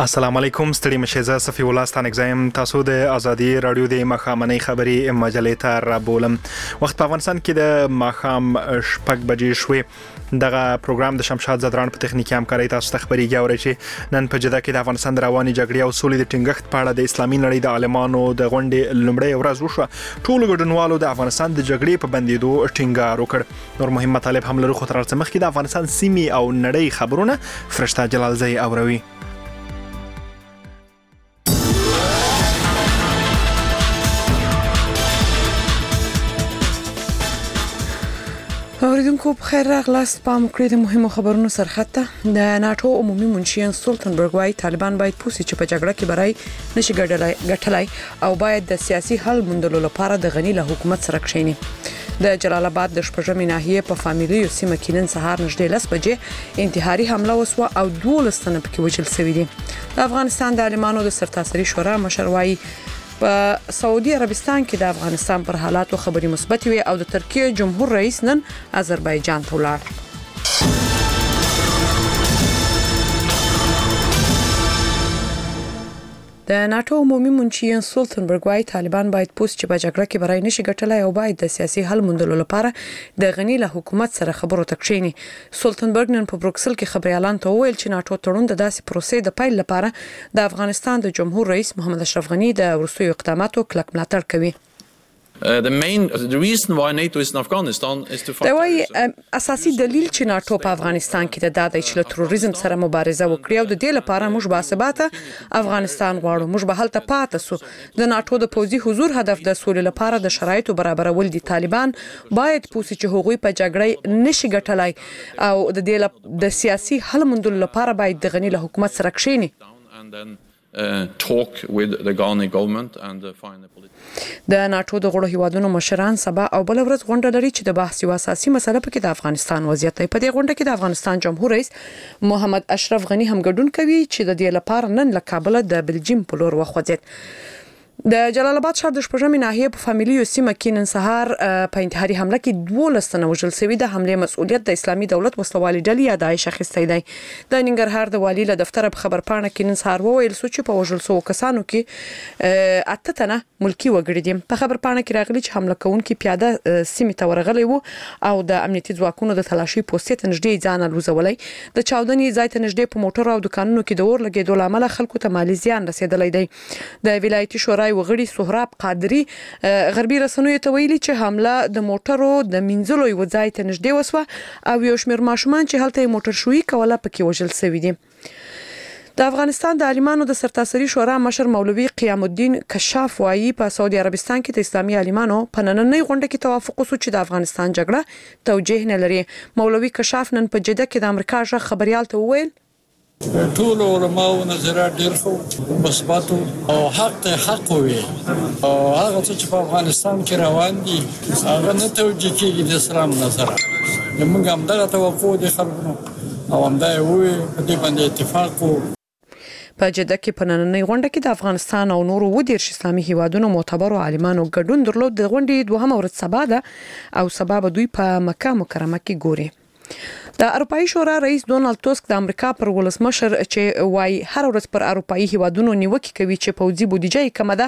السلام علیکم ستړي مشه صفی الله ستانګزایم تاسو د ازادي رادیو د مخامنۍ خبري مجلې ته را بولم. وخت په افغانستان کې د مخام شپږ بجې شوې. دغه پروګرام د شمشاد زدران په تخنیکی همکاري تاسو ته خبريږي او چې نن په جده کې د افغانستان د رواني جګړې او سولې د ټینګښت په اړه د اسلامي نړۍ د عالمانو د غونډې لومړی ورځ وشو. ټول ګډونوالو د افغانستان د جګړې په بندیدو ټینګار وکړ. نور مهم مطالب هم لري، خو تر څو مخکې د افغانستان سیمې او نړۍ خبرونه فرشته جلالزی اوروي. اوریدونکو په خیر راغلاست. پام وکړئ د مهمو خبرونو سرخطه. د ناتو عمومي منشي سټولټنبرګ وايي طالبان باید پوسي چې په جګړه کې برای نشي ګټلای او باید د سیاسي حل موندلو لپاره د غنی له حکومت سره کښیني. د جلال آباد د شپږمې ناحیه په فامیلیو سیمه کې نن سهار نږدې 10 بجې انتحاري حمله وسوه او 12 تنه پکې وژل شوي دي. د افغانستان د عالمانو د سرتاسري شورا مشر وايي په سعودي عربستان کې د افغانستان پر حالاتو خبري مثبت وي او د ترکیه جمهور رئیس نن آذربایجان ته ولاړ. د ناتو عمومي منشي سټولټنبرګ وايي طالبان باید پوسټ چې په جګړه کې برای نشي ګټلای او باید د سیاسي حل موندلو لپاره د غنی له حکومت سره خبرو ته کښیني. سټولټنبرګ نن په بروکسل کې خبري اعلان ته وویل چې ناتو تړون د داسې پروسې د پیل لپاره د افغانستان د جمهور رئیس محمد اشرف غنی د ورستیو اقداماتو کلک ملاتړ کوي. The reason why NATO is in Afghanistan is to fight terrorism. اساسي دلیل چې ناتو په افغانستان کې د دادای چې له تروریزم سره مبارزه وکړي او د دې لپاره موږ باثباته افغانستان غواړو. موږ به هلته پاتې سو. د ناتو د پوځي حضور هدف د سولې لپاره د شرایطو برابرول دي. طالبان باید پوسي چې هغوی په جګړه نشي ګټلای او د دې د سیاسي حل موندلو لپاره باید د غنی له حکومت سره کښیني. Talk with the Ghani government and find a political. د ناتو د غړو هیوادونو مشران سبا او بل ورځ غونډه لري چې د بحث یو اساسي مسله پکې د افغانستان وضعیت دی. په دې غونډه کې د افغانستان جمهور رئیس محمد اشرف غنی هم ګډون کوي چې د دې لپاره نن له کابل د بلجیم په لور وخوځید. د جلال آباد ښار د شپږمې ناحیه په فامیلیو سیمه کې نن سهار په انتحاري حمله کې 12 تنه وژل شوي. د حمله مسؤلیت د اسلامي دولت وسلوالي ډلې یا داعش اخیستی دی. د ننګرهار د والی له دفتر په خبر پاڼه کې نن سهار وویل چې په وژل شوو کسانو کې 8 تنه ملکی وګړي دي. په خبر پاڼه کې راغلي چې حمله کوونکي پیاده سیمې ته ورغلي وو او د امنیتي ځواکونو د تلاشي پوسټ ته نږدې ځان الوزولای. د چاودنې ځای ته نږدې په موټر او دکانونو کې د اور لګیدو لامل خلکو ته مالی زیان رسیدلی دی. د ولایتي شورای وغړي سهراب قادری غربي رسنیو ته ویلي چې حمله د موټرو د منځلو یو ځای ته نږدې وسوه او یو شمېر ماشومان چې هلته موټر شوي کوله پکې وژل شوي دي. د افغانستان د عالمانو د سرتاسري شورا مشر مولوي قیام الدین کشاف وايي په سعودي عربستان کې د اسلامي عالمانو په نننۍ غونډه کې توافق وشو چې د افغانستان جګړه توجیه نه لري. مولوي کشاف نن په جده کې د امریکا ژغ خبريال ته وویل ټول علماء نظرات ډېر خو مثبت او حق وي او هغه چې په افغانستان کې روان دي هغه نه توجیه کېږي د اسلام نظر. موږ هم دغه توقع دي خلکو او هم دا وي په دې باندې اتفاق وو. په جده کې په نننۍ غونډه کې د افغانستان او نورو 10 اسلامي هیوادونو معتبرو عالمانو ګډون درلود. د غونډې دوهمه ورځ سبا ده او سبا به دوی په مکه مکرمه کې ګوري. د اروپאי شورا رئیس ډونالد ټاسک د امریکا پر ولسمشر چې وايي هر ورځ پر اروپאי هیوادونو نیوکه کوي چې پوځي بودیجه یې کمه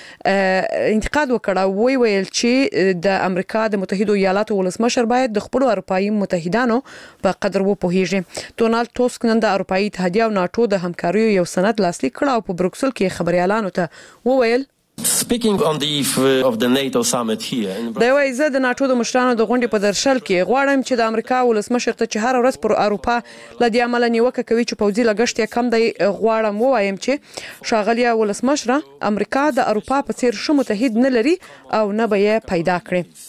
ده انتقاد وکړ. ویل چې د امریکا د متحده ایالاتو ولسمشر باید د خپل اروپאי متحدانو په قدر وپوهیږي. ډونالد ټاسک نن د اروپאי اتحادیه او ناتو د همکارۍ یو سند لاسلیک کړ او په بروکسل کې خبري اعلان ته وویل Speaking on the eve of the NATO summit here دا وایي زه د ناتو د مشرانو د غونډې په درشل کې غواړم چې د امریکا ولسمشر ته چې هر ورځ پر اروپا لدی عمل نیوکه کوي چې پوځي لګښت یې کم دی غواړم ووایم چې شاغلیا ولسمشر امریکا د اروپا په څیر ښه متحد نه لري او نه به یې پیدا کړي.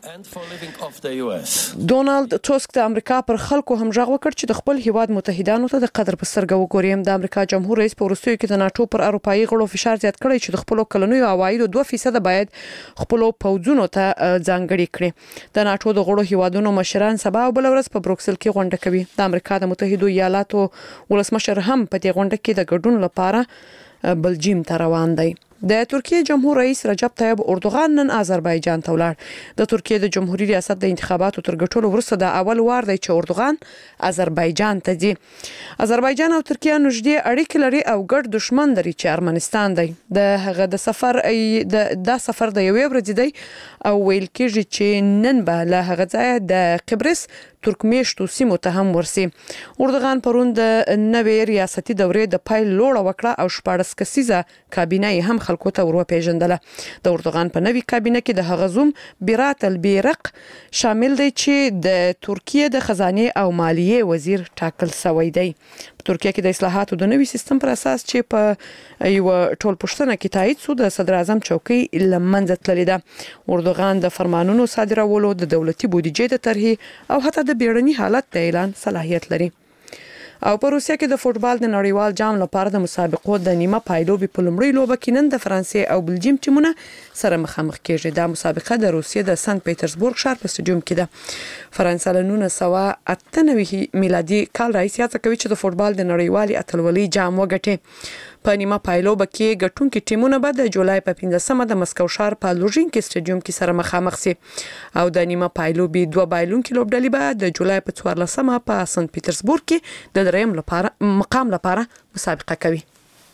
ډونالد ټاسک د امریکا پر خلکو هم ژغ وکړ چې د خپل هیواد متحدانو ته د قدر په سترګه وګوري. د امریکا جمهور رئیس په وروستیو کې د ناتو پر اروپאי غړو فشار زیات کړی چې د خپل کلنیو عوایدو 2% باید خپل پوځونو ته ځانګړي کړي. د ناتو د غړو هیوادونو مشران سبا او بل ورځ په بروکسل کې غونډه کوي. د امریکا د متحده ایالاتو ولسمشر هم په دې غونډه کې د ګډون لپاره بلجیم ته روان دی. د ترکیه جمهور رئیس رجب طیب اردوغان نن آذربایجان ته ولاړ. د ترکیه د جمهوریت ریاست د انتخاباتو تر ګټلو وروسته د اول وار دی چې اردوغان آذربایجان ته ځي. آذربایجان او ترکیه نږدې اړیکې لري او ګډ دښمن لري چې ارمنستان دی. د هغه د سفر د یوې ورځې دی او ویل کېږي چې نن به له هغه ځایه د قبرس ترکمیشتو سیمو ته هم ورسي. اردوغان پرون د نوې ریاستي دورې د پایل لوړه وکړه او 14 کسیزه کابینه هم خلکو ته ورپېژندله. د اردوغان په نوې کابینه کې د هغه زوم بیرات البیرق شامل دی چې د ترکیه د خزانه او مالیه وزیر ټاکل شوی دی. په ترکیه کې د اصلاحاتو د نوې سیستم پر اساس چې په یو ټول پښتنه کې تایید شو د صدر اعظم چوکۍ لمنځه تللې ده. اردوغان د فرمانونو صادرولو د دولتي بودیجې د طرحې او حتی د بیړني حالت د اعلان صلاحیت لري. او په روسیه کې د فوټبال د نړیوال جام لپاره د مسابقو د نیمه پایلوبي په لومړۍ لوبه کې نن د فرانسې او بلجیم ټیمونه سره مخامخ کېږي. دا مسابقه د روسیې د سنت پیټرزبورګ ښار په سټیډیوم کې ده. فرانسه له 1998 میلادي کال راهیسې هڅه کوي چې د فوټبال د نړیوالې اتلولۍ جام وګټي. په نیمه پایلوبه کې ګټونکي ټیمونه به د جولای په 15مه د مسکو ښار په لوژینکي سټیډیوم کې سره مخامخ شي او د نیمه پایلوبي دوه بایلونکي لوبډلې به د جولای په 14مه په سنت پیټرزبورګ کې د دریم مقام لپاره مسابقه کوي.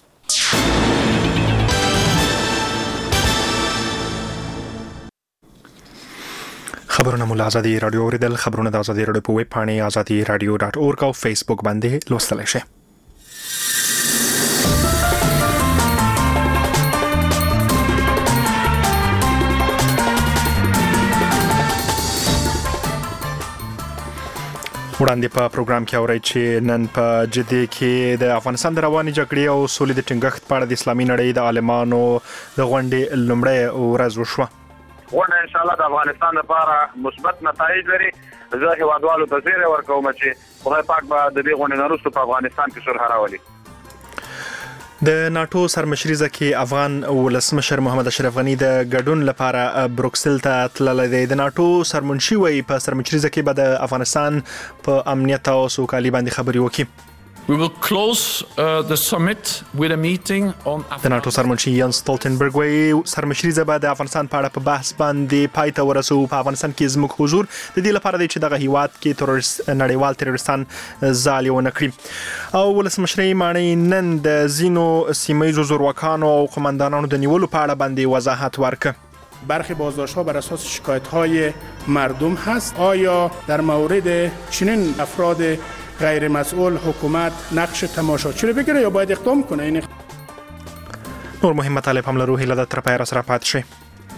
خبرونه مو آزادي رادیو اوریدل. خبرونه د آزادي رادیو په ویب پاڼه azadi.radio.org او فیسبوک باندې لوستلی شئ. وړاندې په پروګرام کې اورئ چې نن په جدي کې د افغانستان د رواني جګړې او سولې د ټینګښت په اړه د اسلامي نړۍ د عالمانو د غونډې لومړۍ ورځ وشوه. غونډه ان شاء الله د افغانستان لپاره مثبت نتایج لري. زه هیوادوالو ته زیری ورکوم چې خدای پاک به د دې غونډې نه وروسته په افغانستان کې صلح راولي. د ناتو سرمشريزه کې افغان ولسمشر محمد اشرف غنی د ګډون لپاره بروکسل ته تللی دی. د ناتو سرمنشي وایي په سرمشريزه کې به د افغانستان په امنیت او سوکالي باندې خبرې وکړي. We will close the summit with a meeting on د ناتو سرمنشي یانس سټولټنبرګ وایي سرمشريزه به د افغانستان په اړه په بحث باندې پای ته ورسو. په افغانستان کې زموږ حضور د دې لپاره دی چې دغه هیواد کې نړیوال تروریستان ځالې ونه کړي. او ولسمشر مانی نن د زینو سیمایي زورواکانو او قومندانانو د نیولو په اړه باندې وضاحت ورکړ. برخی بازداشت‌ها بر اساس شکایت‌های مردم هست. آیا در مورد چنین افراد غیر مسئول حکومت نقش تماشاچی رو بگیره یا باید اقدام کنه؟ نور مهم مطالب هم لرو. هیله ده تر پایه راسره پاتې شئ.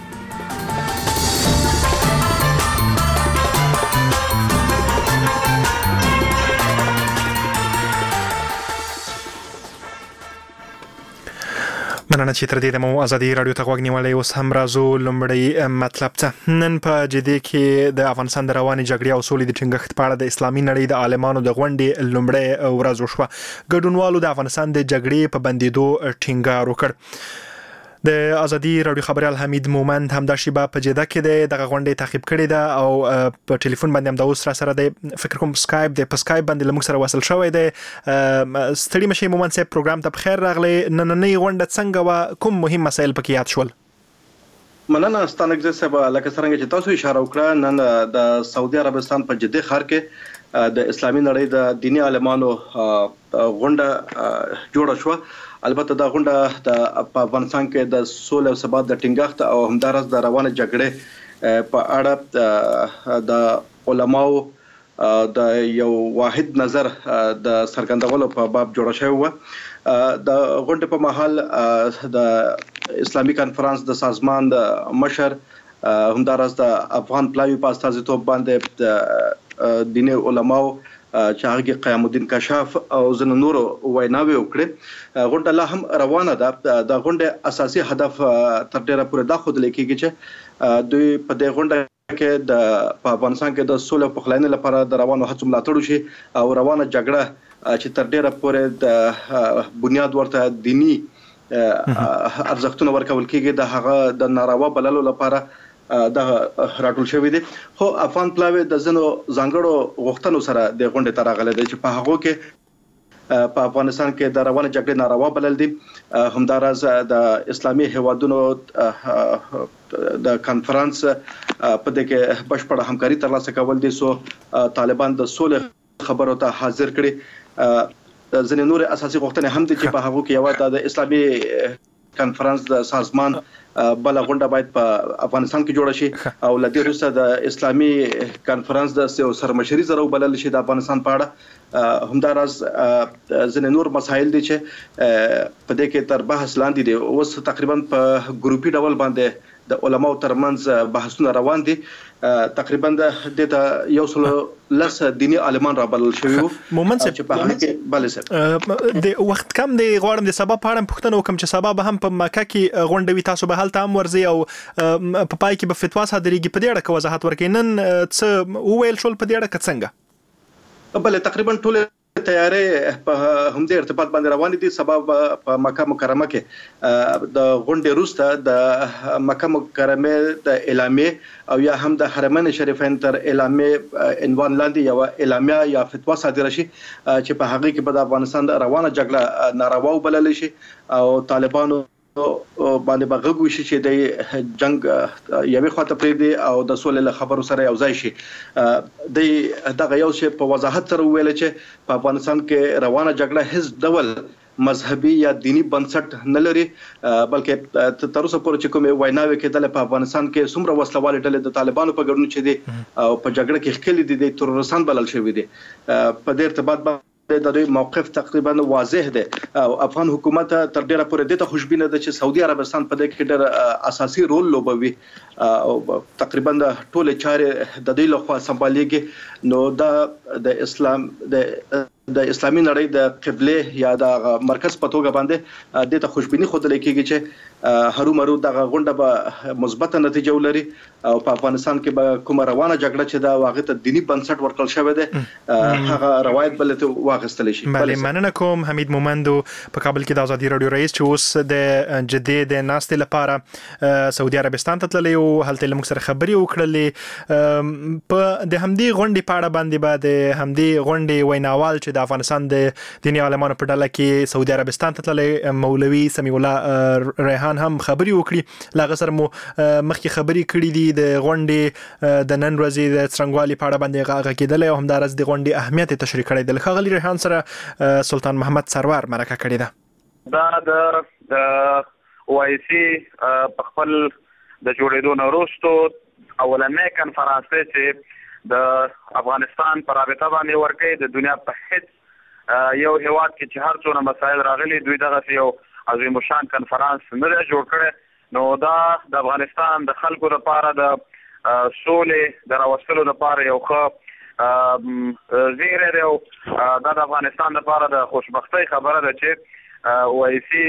مننه چې تر دې د مو آزادي رادیو ته غوږ نیولای. اوس هم راځو لومړی مطلب ته. نن په جدي کې د افغانستان د رواني جګړې او سولې د ټینګښت په اړه د اسلامي نړۍ د عالمانو د غونډې لومړی ورځ وشوه. ګډونوالو د افغانستان د جګړې په بندېدو ټینګار وکړ. د آزادي رادیو خبريال حمید مومند هم د شیبه په جده کې د غونډې تعقیب کړی ده او په ټلیفون باندې هم د اوس را سره د فکر کوم سکایپ د سکایپ باندې لمک سره وصل شوی دی. ستړي مشه مومند صاحب پروګرام ته بخیر راغلی. نننۍ غونډه څنګه و؟ کوم مهم مسایل پکې یاد شول؟ مننه ستانګ صاحب. لکه څنګه چې تاسو اشاره وکړه نن د سعودي عربستان په جده ښار کې د اسلامي نړۍ د دینی عالمانو غونډه جوړه شو. البته دا غونډه د افغانستان کې د سولې او ثبات د ټینګښت او همدارس د روانه جګړې په اړه د علماو د یو واحد نظر د څرګندولو په باب جوړه شوی و. د غونډې په محل د اسلامي کانفرنس د سازمان د مشر همدارس د افغان پلاوی په استازیتوب باندې د دیني علماو چې هغه قیام الدین کشاف او زن نور ویناوي وکړي. غونډه لا هم روانه ده. د غونډې اساسي هدف تر ډیره پورې دا خود لیکيږي چې دوی په دې غونډه کې د افغانستان کې د سولې په خلاینې لپاره د روانو هڅو ملاتړ وشي او روانه جګړه چې تر ډیره پورې د بنیاد ورته دینی ارزښتونه ورکول کېږي د هغه د ناروا بللو لپاره دا راټول شوی دی. خو افغان پلاوی د زنو ځانګړو غوښتنو سره د غونډې ته راغلی دی چې په هغه کې په افغانستان کې د روانه جګړې ناروا بلل دي. همداراز د اسلامي هیوادونو د کانفرنس په دې کې بشپړه همکاري ترلاسه کول دي سو طالبان د سولې خبرو ته حاضر کړي. ځینې نور اساسي غوښتنې هم دي چې په هغه کې یو د اسلامي کانفرنس د سازمان بل غونډه باید په افغانستان کې جوړه شي او لدې وروسته د اسلامي کانفرنس د سرمشري زره بلل شي د افغانستان په اړه. همداراز ځینې نور مسایل دي چې په دې کې تر بحث لاندې دي. اوس تقریبا په ګروپي ډول باندې د علماو ترمنځ بحثونه روان دي. تقریبا د یو سل لس دینی عالمان را بلل شوی مومن چې په هغه کې بل څه د وخت کم دی غواړم د سبا په اړه پوښتنه وکم چې سبا به هم په مکه کې غونډه وي تاسو به هلته هم ورځي او په پای کې به فتوا صادریږي. په دې اړه وضاحت ورکړئ نن څه وویل شول په دې اړه څنګه؟ بل تقریبا ټول تیارې په همدې ارتباط باندې روان دي. سبب په مکه مکرمه کې د غونډې وروسته د مکه مکرمه د اعلامیه او یا هم د حرمین شریفین تر اعلامیه عنوان لاندې یو اعلامیه یا فتوا صادره شي چې په هغه کې به د افغانستان د روانه جګړه ناروا وبلل شي او طالبانو باندې بغږ وشي چې د جنگ یوې خواته پرېږدي او د سولې له خبرو سره یو ځای شي. د دغه یو شی په وضاحت سره ویل چې په افغانستان کې روانه جګړه هیڅ ډول مذهبي یا دینی بنسټ نه لري بلکې تر اوسه پورې چې کومه ویناوي کېدل په افغانستان کې څومره وسلوال ډلې د طالبانو په ګډون چې دي او په جګړه کې ښکلي دي د ترورستان بلل شوی دي. په دې ارتباط د دوی موقف تقریبا واضح دی او افغان حکومت تر ډیره پورې د خوشبینه ده چې سعودي عربستان په دې کې ډېر اساسي رول لوبوي او تقریبا د ټول چارې د دوی لخوا سمبالېږي. نو د اسلام د اسلامي نړۍ د قبله یا د مرکز په توګه باندې د ته خوشبینی خوده لیکيږي چې هرو مرو د غونډه به مثبت نتیجه ولري او په افغانستان کې به کومه روانه جګړه چې دا واغې ته دینی بنسټ ورکړل شوی دی هغه روایت بلته واغستل شي. بله مننه کوم. حمید مومندو په کابل کې د ازادي رادیو رئیس چې اوس د جدې د ناستې لپاره سعودي عربستان ته تللی او هلته موږ سره خبري وکړلې په د همدې غونډې په اړه باندې به د همدې غونډې ویناوال چې د افغانستان د دینی عالمانو په ډله کې سعودي عربستان ته تللی مولوي سمیع الله ریحان هم خبري وکړي. لاغه سره مو مخکې خبري کړې دي د غونډې د نن ورځې د څرنګوالي په اړه باندې غاغه کېدل او همدارس د غونډې اهمیت تشریح کړی د خغلی ریحان سره سلطان محمد سرور مرکه کړې ده. دا د وایسي په خپل د جوړېدو نه وروسته اولنې کنفرانس چې د افغانستان پر رابطه باندې ورکې د دنیا په هیڅ یو هیواد کې چې هر څونه مسایل راغلي دوی دغه یو عظیم الشان کنفرانس نه جوړ کړي. نو دا د افغانستان د خلکو لپاره د سولې د راوستلو لپاره یو ښه زیری دی او دا د افغانستان لپاره د خوشبختۍ خبره ده چې وایسي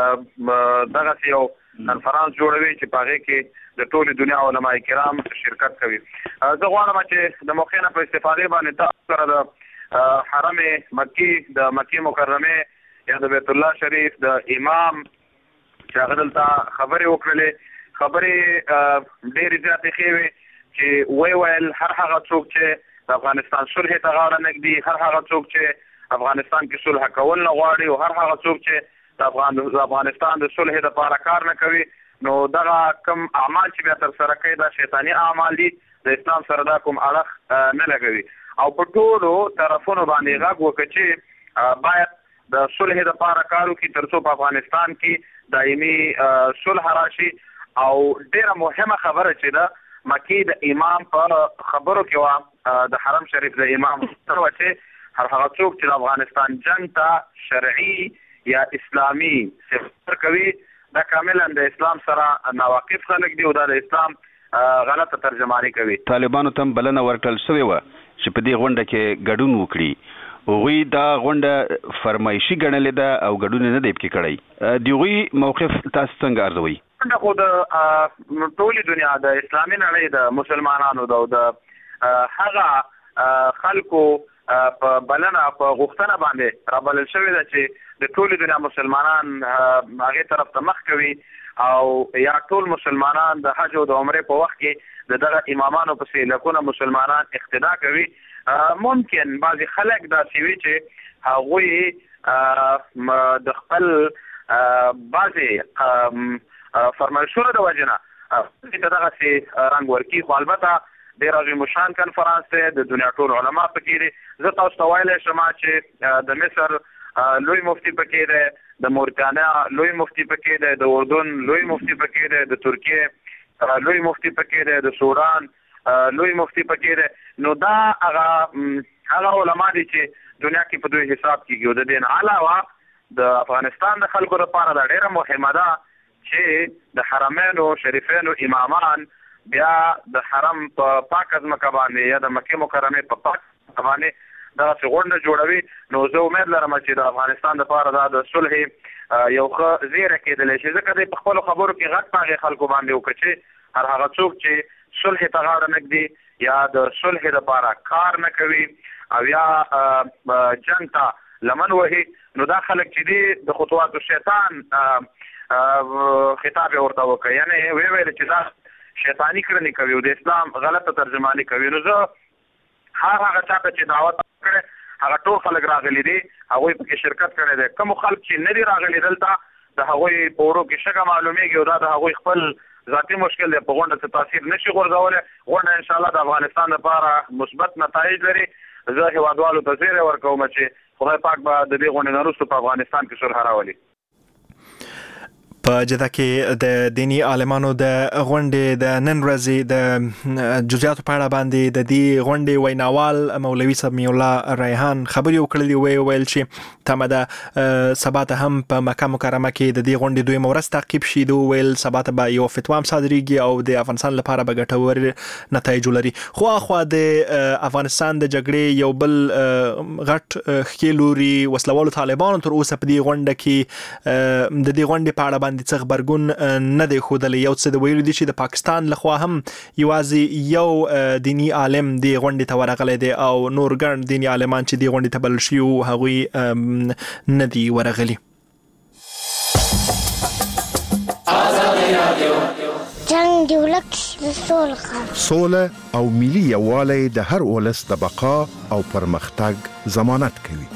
دغه یو کنفرانس جوړوي چې په هغې کې د ټولې دنیا علما کرام شرکت کوي. زه غواړم چې د موقع نه په استفادې باندې تاسو سره د حرم مکی د مکې مکرمه یا د بیت الله شریف د امام چې هغه دلته خبرې وکړلې خبرې ډېرې زیاتې ښې وې چې ویل هر هغه څوک چې د افغانستان صلح ته غاړه نږدي هر هغه څوک چې افغانستان کې صلح کول نه غواړي او هر هغه څوک چې د افغانستان د صلح لپاره کار نه کوي نو دغه کم اعمال چې بیا تر سره کوي دا شیطاني اعمال دي د اسلام سره دا کوم اړخ نه لګوي او په ټولو طرفونو باندې غږ وکړي چې باید د صلح لپاره کار وکړي تر څو په افغانستان کې دایمي صلح راشي. او ډیره مهمه خبره چې ده مکې د امام په خبرو کې وه د حرم شریف د امام سره وه چې هر هغه څوک چې د افغانستان جنګ ته شرعي یا اسلامي سفر کوي دا کاملا د اسلام سره ناواقف خلک دي او دا د اسلام غلطه ترجمانی کوي. طالبانو ته بلنه ورکړل شوې وه چې په دې غونډه کې ګډون وکړي. هغوی دا غونډه فرمایشي ګڼلې ده او ګډون نه دی پکې کړی. د هغوی موقف تاسو څنګه ارزوئ؟ خو د ټولې دنیا د اسلامي نړۍ د مسلمانانو د هغه خلکو په بلنه په غوښتنه باندې رابلل شوې ده چې د ټولې دنیا مسلمانان هغې طرف ته مخ کوي او یا ټول مسلمانان د حج او د عمرې په وخت کې د دغه امامانو پسې لکونه مسلمانان اقتدا کوي. ممکن بعضې خلک داسې وي چې هغوی د خپل بعضې فرمایشونو د وجې نه دې ته دغسې رنګ ورکړي. خو البته ډېر عظیم الشان کنفرانس دی، د دنیا ټول علما پکې دي. زه تاسو ته ویلی شم چې د مصر لوی مفتي پکې دی، د مورتانیا لوی مفتي پکې دی، د اردن لوی مفتي پکې دی، د ترکیې لوی مفتي پکې دی، د سودان لوی مفتي پکې دی. نو دا هغه علما دي چې دنیا کې په دوی حساب کېږي. او د دې نه علاوه د افغانستان د خلکو لپاره دا ډېره مهمه ده چې د حرمینو شریفینو امامان بیا د حرم په پاکه ځمکه باندې یا د مکې مکرمې په پاکه ځمکه باندې دغسې غونډه جوړوي. نو زه امید لرم چې د افغانستان لپاره دا د صلح یو ښه زیری کېدلی شي، ځکه دی په خپلو خبرو کې غټ په هغې خلکو باندې وکړه چې هر هغه څوک چې صلح ته غاړه نه ږدي یا د صلح لپاره کار نه کوي او یا جنګ ته لمن وهي، نو دا خلک چې دي د خطوات شیطان خطاب یې ورته وکړه، یعنې ویې ویل چې دا شیطاني کړنې کوي او د اسلام غلطه ترجماني کوي. نو زه هغه چا ته چې دعوت کړی هغه ټول خلک راغلي دي، هغوی پکې شرکت کړی دی. کوم خلک چې نه دي راغلي دلته د هغوی په ورو کې شګه معلومیږي او دا د هغوی خپل ذاتي مشکل دی، په غونډه څه تاثیر نشي غورځولی. غونډه انشاءالله د افغانستان لپاره مثبت نتایج لري. زه هیوادوالو ته زیری ورکوم چې خدای پاک به د دې غونډې نه وروسته په افغانستان کې صلح راولي. په جده کې د دینی عالمانو د غونډې د نن ورځې د جزئیاتو په اړه باندې د دې غونډې ویناوال مولوي سمیع الله ریحان خبرې وکړلې، ویل چې تمه ده سبا ته هم په مکه مکرمه کې د دې غونډې دویمه ورځ تعقیب شي. دوی ویل سبا ته به یو فتوا هم صادریږي او د افغانستان لپاره به ګټور نتایج ولري. خو اخوا د افغانستان د جګړې یو بل غټ ښکې لوري وسلوالو طالبانو تر اوسه په دې غونډه کې د دې غونډې په اړه باندې څه خبرګون نه دی ښودلی. یو څه د ویلو دي چې د پاکستان لخوا هم یوازې یو دینی عالم دې غونډې ته ورغلی دی او نور ګڼ دینی عالمان چې دې غونډې ته بلل شوي وو هغوی نه دي ورغلي. جنګ د ولک سوله او ملي یووالی د هر ولس د بقا او پرمختګ ضمانت کوي.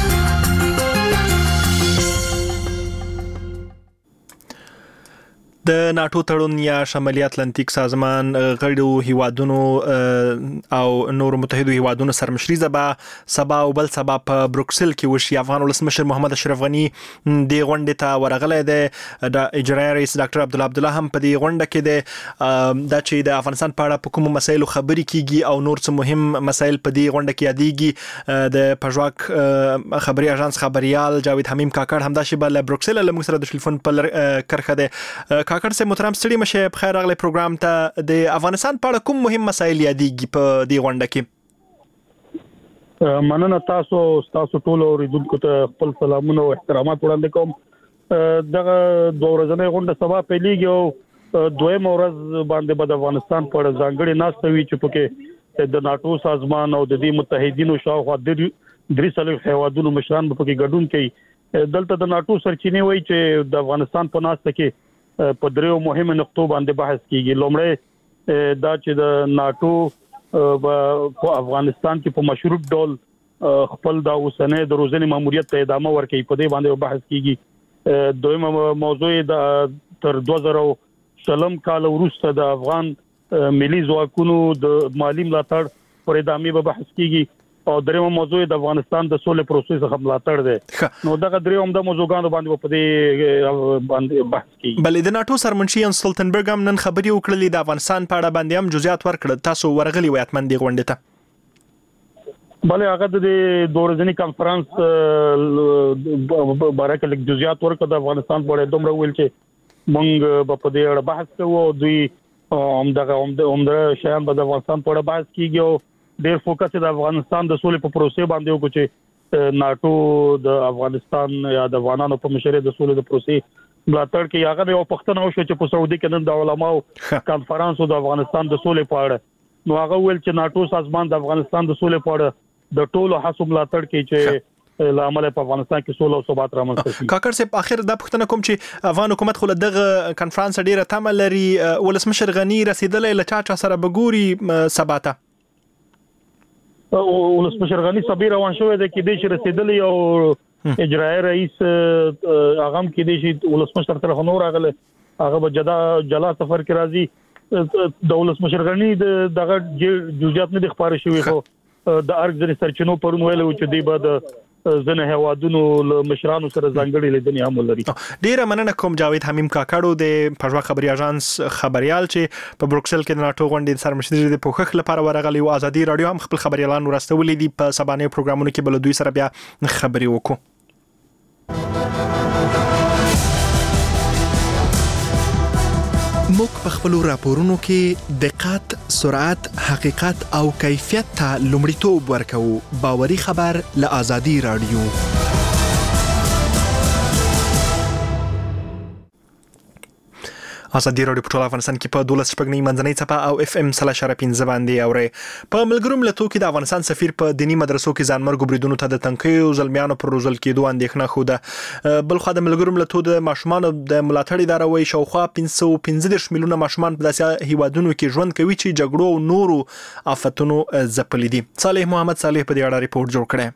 د ناتو تړون یا شمالي اتلانتیک سازمان غړو هیوادونو او نور متحدو هیوادونو سرمشري به سبا او بل سبا په بروکسل کې وشي. افغان ولسمشر محمد اشرف غنی د غونډې ته ورغلی دی. د اجرایي رئیس ډاکټر عبدالله هم په دې غونډه کې دی. دا چې د افغانستان په اړه په کومو مسایلو خبرې کیږي او نور څه مهم مسایل په دې غونډه کې یادېږي. د پژواک خبري اژانس خبريال جاوید حمیم کاکړ هم دا شی بل بروکسل له موږ سره د ټلیفون په کرخه ده. کاکړ سے محترم ستړي مشه بخیر راغلی پروګرام ته. د افغانستان په اړه کوم مهم مسایل یادېږي په دې غونډه کې؟ مننه تاسو ټول اوریدونکو ته خپل سلامونه او احترامات وړاندې کوم. دغه دوه ورځې غونډه سبا پیلېږي او دویمه ورځ باندې د افغانستان په اړه ځانګړي ناسته وی چې پکې د ناتو سازمان او د دې متحدینو شاوخوا 300 هیوادونو مشران په کې ګډون کوي. دلته د ناتو سرچینې وایي چې د افغانستان په ناسته کې په دریو مهمه نقطو باندې بحث کیږي. لومړی دا چې د ناتو په افغانستان کې په مشروط ډول خپل د اوسنۍ د روزنې ماموریت ته ادامه ورکړي، په دې باندې بحث کیږي. دویمه موضوع د تر 2000 کال وروسته د افغان ملي ځواکونو د مالی ملاتړ پر ادامه به بحث کیږي او دریمه موضوع د افغانستان د سولې پروسې څخه ملاتړ دی. نو دغه دریوم د موضوعګانو باندې په دې باندې بحث کیږي. بلې د ناتو سرمنشي سټولټنبرګ هم نن خبري وکړلې د افغانستان په اړه باندې هم جزئیات ورکړل. تاسو ورغلي وای اتمن دی غونډه ته؟ بلې هغه د دورځنی کانفرنس بارکه لیک جزئیات ورکړه. د افغانستان په اړه دومره ویل چې موږ په دې اړه بحث کوو. دوی عمده شیان په افغانستان په اړه بحث کیږي او ډېر فوکس د افغانستان د سولې په پروسې باندې وکړي چې ناتو د افغانستان یا د افغانانو په مشرۍ د سولې د پروسې ملاتړ کوي. هغه یو پښتنه وشو چې په سعودي کې نن د علماو کانفرنس د افغانستان د سولې په اړه نو هغه ویل چې ناتو سازمان د افغانستان د سولې په اړه د ټولو هڅو ملاتړ کوي چې لامل په افغانستان کې سوله او ثبات رامنځته شي. کاکړ صاحب اخر دا پښتنه کوم چې افغان حکومت خو دغه کانفرنس ډیره تمه لري. ولسمشر غنی رسیدلې لچا سره بګوري سباته؟ ولسمشر غنی صبر روان شوی دی کې د رسیدلې او اجرایي رئیس هغه کې د شي ولسمشر طرف نور راغله هغه به جلا سفر کې راځي د ولسمشر غنی دغه جوجات نه د خبرې شوی خو د ارګ د سرچینو پرون ویلو چې دی بعد زنه هوادونو مشرانو سره ځانګړي لیدنې هم لري. ډیره مننه کوم جاوید حمیم کاکړو د پښتو خبري اژانس خبريال چې په بروکسل کې د ناتو غونډې سرمشر د پوښښ لپاره ورغلی او ازادي رادیو هم خپل خبري اعلان ورستولې دي په سبانه پروګرامونو کې بل دوی سره بیا خبري وکړو. موږ په خپل راپورونو کې دقت، سرعت، حقیقت او کیفیت ته لومړیتوب ورکوو. باوري خبر له ازادي رادیو. ازادي رادیو په ټول افغانستان کې په 12 شپږنۍ منځنۍ څپه او اف ام 3.15 باندې اوري. په ملګرو ملتونو کې د افغانستان سفیر په دینی مدرسو کې ځانمرګ بریدونو ته د تنقیو زلمیانو پر روزل کېدو اندېښنه خوده. بل خو د ملګرو ملتونو د ماشومان د ملاتړ اداره وایي شاوخوا 515 میلیونه ماشومان په داسې هیوادونو کې ژوند کوي چې جګړو او نورو آفتونو ځپلي دي. صالح محمد صالح په دې اړه ریپورت جوړ کړی.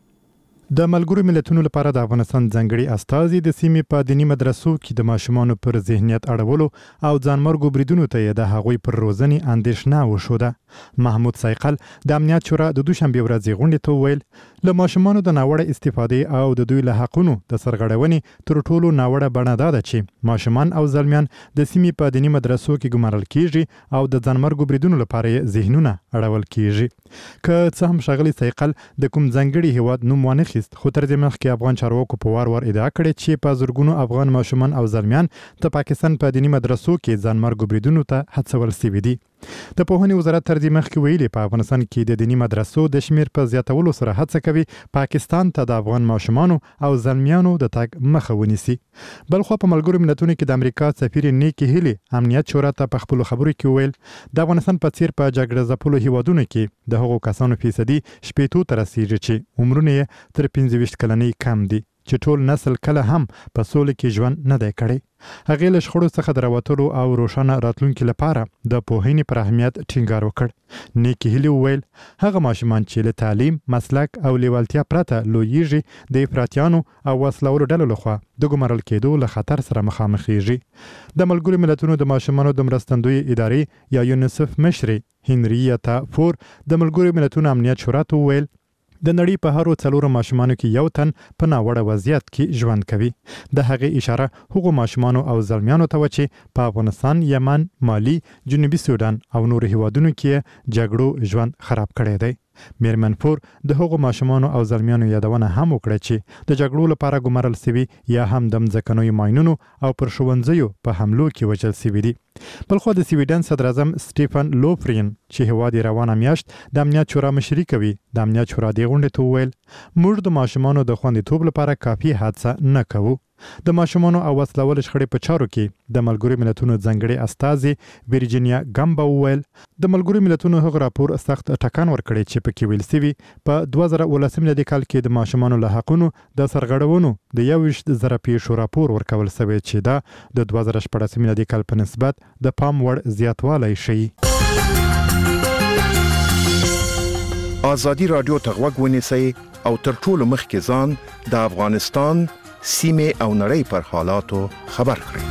د ملګرو ملتونو لپاره د افغانستان ځانګړي استازي د سیمې په دینی مدرسو کې د ماشومانو پر ذهنیت اړولو او ځانمرګو بریدونو ته د هغوی پر روزنې اندېښنه وشوده. محمود سایقل د امنیت شورا د دوشنبه ورځې غونډې ته ویل له ماشومانو د ناوړه استفادې او د دوی له حقونو د سرغړونې تر ټولو ناوړه بڼه ده چې ماشومان او زلمیان د سیمې په دینی مدرسو کې ګمارل کیږي او د ځانمرګو بریدونو لپاره ذهنونه اړول کیږي. که څه هم ښاغلي سایقل د کوم ځانګړي هیواد نوم ونه خیست، خو تر دې مخکې افغان چارواکو په وار ادعا کړې چې په زرګونو افغان ماشومان او زلمیان د پاکستان په دینی مدرسو کې ځانمرګو بریدونو ته هڅول شوي دي. د پوهنې وزارت تر دې مخکې ویلي په افغانستان کې د دینی مدرسو د شمیر په زیاتولو سره هڅه کوي پاکستان ته د افغان ماشومانو او زلمیانو د تګ مخه ونیسي. بل خو په ملګرو ملتونو کې د امریکا سفیر نیکی هیلی امنیت شورا ته په خپل خبرو کې ویل د افغانستان په څیر په جګړه ځپلو هیوادونو کې د هغو کسانو فیصدي شپېتو ته رسیږي چې عمرونه یې تر 25 کلنۍ کم دي چې ټول نسل کله هم په سولې کې ژوند نه دی کړی. هغه له شخړو څخه د راوتلو او روښانه راتلونکو لپاره د پوهنې پر اهمیت ټینګار وکړ. نیکی هیلی ویل هغه ماشومان چې له تعلیم، مسلک او لیوالتیا پرته لویږي د افراطیانو او وسلوالو ډلو لخوا د ګمارل کېدو له خطر سره مخامخېږي. د ملګرو ملتونو د ماشومانو د مرستندوی ادارې یا یونیسف مشري هنریتا فور د ملګرو ملتونو امنیت شورا ته ویل د نړۍ په هرو څلورو ماشومانو کې یو تن په ناوړه وضعیت کې ژوند کوي. د هغې اشاره هغو ماشومانو او زلمیانو ته و چې په افغانستان، یمن، مالی، جنوبي سودان او نورو هیوادونو کې جګړو ژوند خراب کړی دی. میرمن فور د هغو ماشومانو او زلمیانو یادونه هم وکړه چې د جګړو لپاره ګمارل شوي یا هم د مځکنیو ماینونو او پر ښوونځیو په حملو کې وژل شوي دي. بلخو د سویډن صدر اعظم سټیفن لوفرین چې هیواد روانه میاشت د امنیت شورا مشري کوي، د امنیت شورا د غونډې ته وویل موږ د ماشومانو د خوندیتوب لپاره کافي هڅه نه کوو. د ماشومانو او وسلوال شخړې په چارو کې د ملګرو ملتونو ځانګړي استازي ویرجینیا ګامبا وویل د ملګرو ملتونو هغه راپور سخت ټکان ورکړی چې په کې ویل شوي په 2019 میلادي کال کې د ماشومانو له حقونو د سرغړونو د 21,000 پیښو راپور ورکول شوی چې دا د 2014 میلادي کال په نسبت د پام وړ زیاتوالی ښیي. ازادي رادیو ته غوږ ونیسئ او تر ټولو مخکې ځان د افغانستان سیمه او نړۍ پر حالاتو خبر کړئ.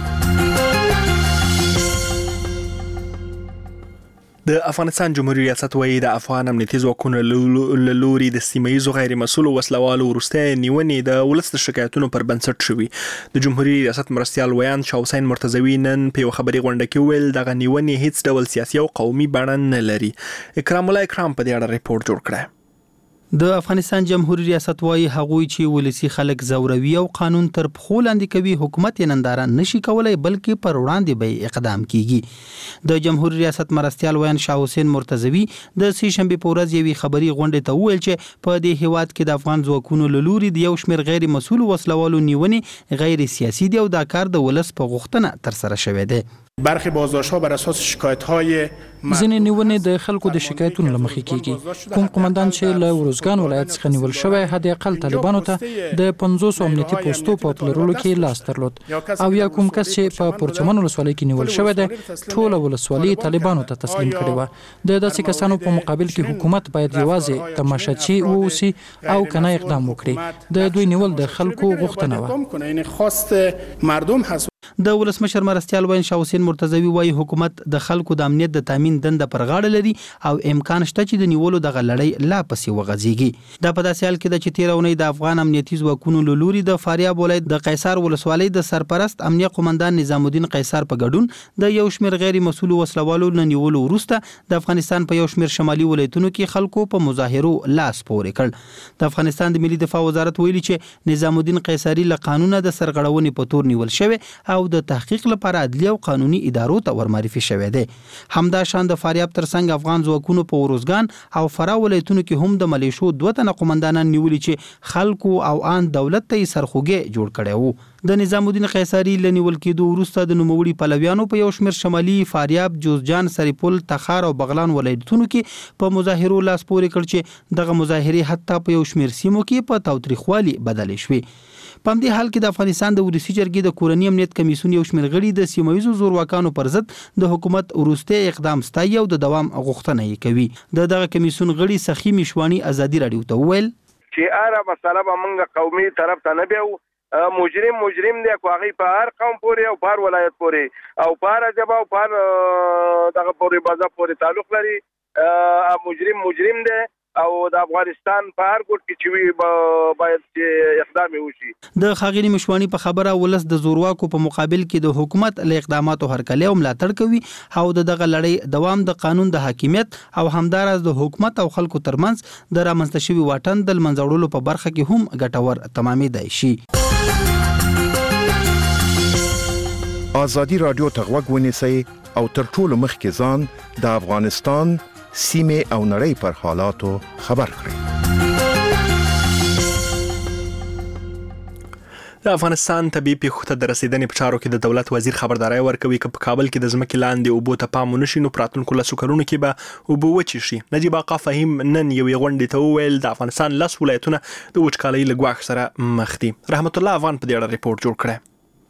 د افغانستان جمهوریت ریاست وایي د افغان امنیتي ځواکونو له لوري د سیمه‌ییزو غیر مسؤلو وسلوالو وروستۍ نیونې د ولس د شکایتونو پر بنسټ شوي. د جمهوریت ریاست مرستیال ویاند شاه حسین مرتضوي نن په یو خبري غونډه کې ویل دغه نیونې هیڅ ډول سیاسي او قومي بڼه نه لري. اکرام الله اکرام په دې اړه ریپورت جوړ کړی. د افغانستان جمهوریت ریاست وايي هغوی چې ولسی خلک زوروي او قانون تر پخو لاندې کوي حکومت یې ننداره نشي کولای بلکې پر وړاندې به اقدام کیږي. د جمهوریت ریاست مرستیال ویاند شاه حسین مرتضوي د سې شنبه په ورځ یوې خبري غونډې ته وویل چې په دې هیواد کې د افغان ځواکونو له لوري د یو شمېر غیر مسؤل وسلوالو نیونې غیر سیاسي دی او دا کار د ولس په غوښتنه تر سره شوی دی. برخی بازداشت‌ها بر اساس شکایت‌های ځینې نیونې د خلکو د شکایتونو لمخې کیږي. کوم قومندان چې له وروزګان ولایت څخه نیول شوی حد اقل طالبانو ته د 50 امنیتي پوسټو په پلورلو کې لاس درلود، او یا کوم کس چې په پرچمن ولسوالۍ کې نیول شوی دی ټول ولسوالۍ طالبانو ته تسلیم کړې و. د داسې کسانو په مقابل کې حکومت باید یوازې تماشاچی واوسي او کنه اقدام وکړي. د دوی نیول د خلکو غوښتنه و. یعنی خواست مردم هست. د ولسمشر مرستیال وین شاه حسین مرتضوی وايي حکومت د خلکو د امنیت د تامین دنده پر غاړه لري او امکان شته چې د نیولو دغه لړۍ لا پسې وغځيږي. دا په داسې حال کې د چتیرونې د افغان امنیتي ځواکونو له لوري د فاریاب ولایت د قیصر ولسوالۍ د سرپرست امنیه قومندان نظام الدین قیصر په ګډون د یو شمېر غیر مسؤل وسلوالو نه نیولو وروسته د افغانستان په یو شمېر شمالي ولایتونو کې خلکو په مظاهرو لاس پورې کړ. د افغانستان د ملي دفاع وزارت ویلي چې نظام الدین قیصری له قانونه د سرغړونې په تور نیول شوی او د تحقیق لپاره عدلي او قانوني ادارو ته ورمعرفي شوی دی. همدا شان د فاریاب ترڅنګ افغان ځواکونو په وروزګان او فرا ولایتونو کې هم د ملیشو 2 تنه قومندانان نیولي چې خلکو او ان دولت ته سرخوږی جوړ کړي وو. د نظام الدین قیصری له نیول کېدو وروسته د نوموړي پلویانو په یو شمېر شمالي فاریاب، جوزجان، سریپول، تخار او بغلان ولایتونو کې په مظاهرو لاس پورې کړ چې دغه مظاهرې حتی په یو شمېر سیمو کې په تاوتریخوالي بدلې شوې. په همدې حال کې د افغانستان د ولسي جرګې د کورني امنیت کمیسیون یو شمېر غړي د سیمه ییزو زورواکانو پر ضد د حکومت وروستي اقدام ستایي او د دوام غوښتنه یې کوي. دغه کمیسیون غړي سخی مشوانی ازادي رادیو ته وویل چې اره مسله به موږ قومي طرف ته نه بیو، مجرم دی کو هغه په هر قوم پورې او په هر ولایت پورې او په هر جبا او په دغه پورې بازار پورې تعلق لري. مجرم دی او د افغانستان په هر ګوټ کې چې وي باید چې اقدام وشي. د خاغلی مشوانی په خبره ولس د زورواکو په مقابل کې د حکومت له اقداماتو هرکلی او ملاتړ کوي او دغه لړۍ دوام د قانون د حاکمیت او همدارس د حکومت او خلکو ترمنځ د رامنځته شوي واټن د منځوړلو په برخه کې هم ګټور تمامېدای شي. آزادي رادیو ته غوږ ونیسئ او تر ټولو مخکې ځان د افغانستان سیمه او نړۍ پر حالاتو خبر کړئ. د افغانستان طبي پیښو ته د رسیدنې په چارو کې د دولت وزیر خبرداري ورکوي چې په کابل کې د ځمکې لاندې اوبو ته پام ونشي نو پراتونکو لسو کلونو کې به اوبه وچې شي. نجیب آقا فهیم نن یوې غونډې ته وویل د افغانستان 10 ولایتونه د وچکالۍ له ګواښ سره مخ دي. رحمت الله افغان په دې اړه ریپورت جوړ کړی.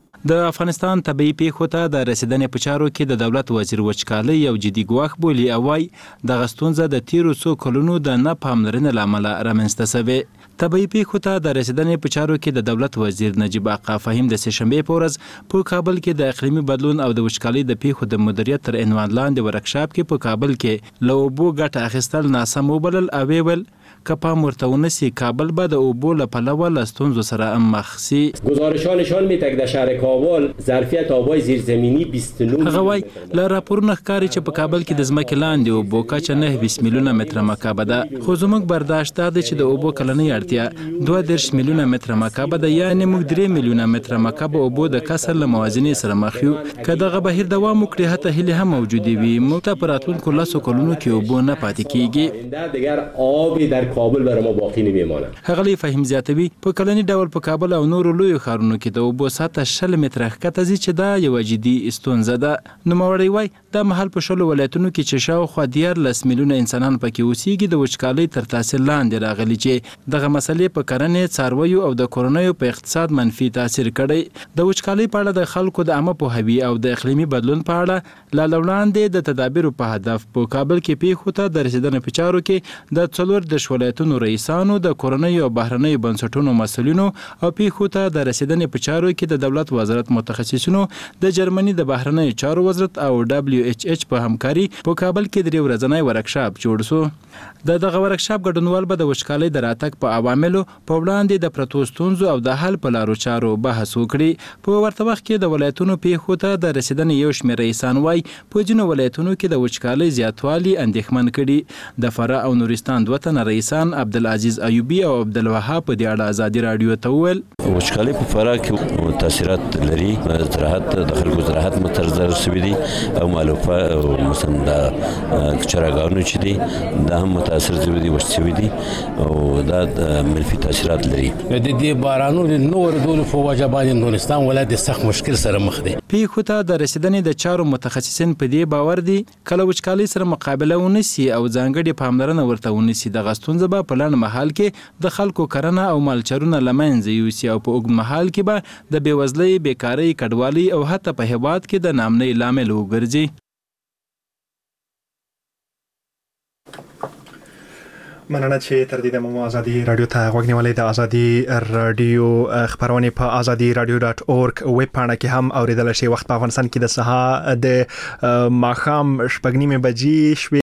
د افغانستان طبي پیښو ته د رسیدنې په چارو کې د دولت وزیر وچکالۍ یو جدي ګواښ بولي او وايي دغه ستونزه د تیرو څو کلونو د نه پاملرنې له امله رامنځته شوې. طبي پیښو ته د رسیدنې په چارو کې د دولت وزیر نجیب آقا فهیم د سهشنبې په ورځ په کابل کې د اقلیمي بدلون او د وچکالۍ د پیښو د مدیریت تر عنوان لاندې ورکشاپ کې په کابل کې له اوبو ګټه اخیستل ناسم وبلل او ویل که پام ورته ونشي کابل به د اوبو له پلوه له ستونزو سره مخ شي. گزارش‌ها نشان می‌دهد در شهر کابل ظرفیت آب‌های زیرزمینی 29 هغه وايي له راپورونو ښکاري چې په کابل کې د ځمکې لاندې اوبو کچه 9 میلیونه متره مکعب ده، خو زموږ برداشت دا دی چې د اوبو کلنۍ اړتیا 32 میلیونه متره مکعب ده، یعنې موږ 3 میلیونه متره مکعب اوبو د کسر له موازنې سره مخ یو. که دغه بهیر دوام وکړي حتی هیلې هم موجودې وي موږ ته په راتلونکو 10 کلونو کې اوبو نه پاتې کیږي. دیگر آبی در کابل برای ما باقی نمیماند. هغلی فهم زیاتوي په کلنی ډول په کابل او نورو لوی ښارونو کې د اوبو سطح 60 متره ښکته ځي چې دا یو جدي ستونزه ده. نوموړی وايي دا مهال په شلو ولایتونو کې چې شاوخوا 14 میلیونه انسانان پکې اوسېږي د وچکالۍ تر تاثیر لاندې راغلي چې دغه مسلې په کرنې، څارویو او د کورنیو په اقتصاد منفي تاثیر کړی. د وچکالۍ په اړه د خلکو د عامه پوهاوي او د اقلیمي بدلون په اړه لا وړاندې د تدابیرو په هدف په کابل کې پیښو ته د رسیدنې په چارو کې د 14 ولایتونو رئیسانو، د کورنیو او بهرنیو بنسټونو مسؤلینو او پیښو ته د رسیدنې په چارو کې د دولت وزارت متخصصینو، د جرمني د بهرنیو چارو وزارت او WHH په همکاري په کابل کې 3 ورځنی ورکشاپ جوړ شو. دغه ورکشاپ ګډونوال به د وچکالۍ د راتګ په عواملو په وړاندې د پرتو ستونزو او د حل په لارو چارو بحث وکړي. په ورته وخت کې د ولایتونو پیښو ته د رسیدنې یو شمېر رئیسان وايي په ځینو ولایتونو کې د وچکالۍ زیاتوالی اندېښمن کړي. د فراه او نورستان 2 تنه رئیسان احسان عبدالعزیز ایوبی او عبدالوهاب په دې اړه ازادي رادیو ته وویل وچکالي په فراه کې تاثیرات لري زراعت د خلکو زراعت متضرر شوی دي او مالوفه او مثلا د چراګانو چې دي دا هم متاثر شوی دي وشوي دي او دا منفي تاثیرات لري د دې بارانونو نور دول په وجه باندې افغانستان ولایت سخت مشکل سره مخ دي پیښو ته د رسیدنې د چارو متخصصین په دې باور دي کله وچکالي سره مقابله ونیسي او ځانګړي پاملرنه ورته ونیسي د غستون زبا په لړ محل کې د خلکو کرنه او مالچرونه لمنځه یوسي او په اوږد محل کې به د بیوزلۍ بیکاری کډوالۍ او حتی په هیواد کې د نامنۍ لامل وګرځي مننه چې تر دې دمو ازادي رادیو ته غوږ نیولې د ازادي رادیو خبرونه په azadi.radio.org ویب پاڼه کې هم اوریدل شي. وخت په افغانستان کې د سهار د ماښام 8:30 بجې شوې